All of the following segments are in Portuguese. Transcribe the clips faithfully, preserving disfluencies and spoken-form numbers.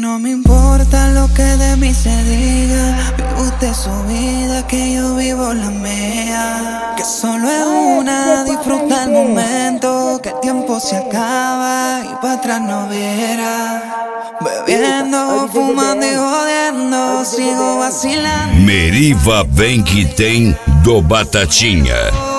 no me importa lo que de mí se diga. Vive usted su vida, que yo vivo la mía. Que solo es una, disfruta el momento. Que el tiempo se acaba y para atrás no viera. Bebiendo, fumando e jodendo, sigo vacilando. Meriva vem que tem do Batatinha.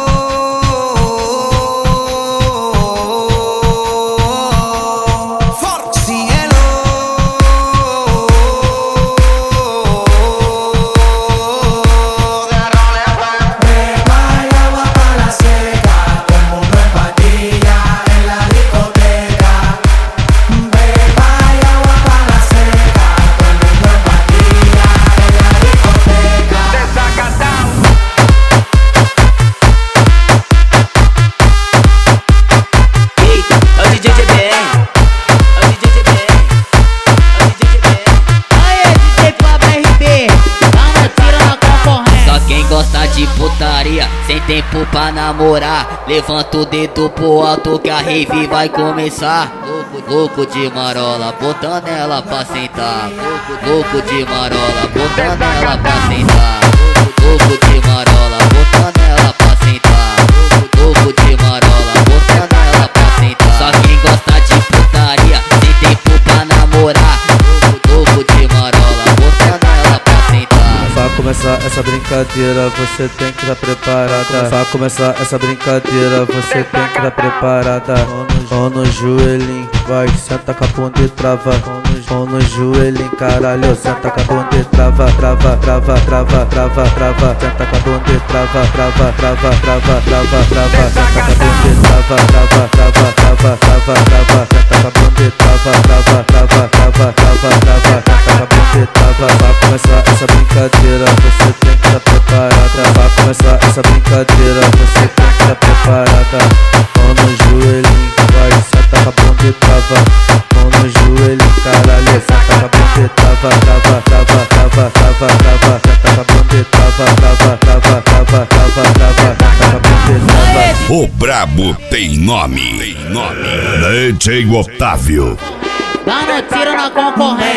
Sem tempo pra namorar, levanta o dedo pro alto que a rave vai começar. Louco, louco de marola, botando ela pra sentar. Louco, louco de marola, botando ela pra sentar. Louco, louco de marola, botando ela pra sentar. Louco, louco de marola, botando ela pra sentar. Só quem gosta de putaria, sem tempo pra namorar. Louco, louco de marola, botando ela pra sentar. Pra começar essa brincadeira, você tem que estar preparada. Pra começar essa brincadeira, você tem que estar preparada. Mão no joelhinho, vai, senta com a bunda e trava. Mão no joelhinho, caralho, senta com a bunda e trava. Trava, trava, trava, trava, trava. Senta com a bunda e trava, trava, trava, trava, trava, trava. Senta com a bunda e trava, trava, trava, trava, trava, trava. Senta com a bunda e trava, trava, trava, trava, trava, trava. Senta com a bunda e trava. Pra começar essa brincadeira, você tem que estar preparada. Pra começar essa brincadeira, você tem que estar preparada. Mão no joelhinho, vai, senta com a bunda e trava. Mão no joelhinho, caralho, senta com a bunda e trava. Trava, trava, trava, trava, trava. Senta com a bunda e trava, trava, trava, trava, trava, trava. Senta com a bunda e trava. O brabo tem nome, tem nome. D J Otávio. Dando tiro na concorrência.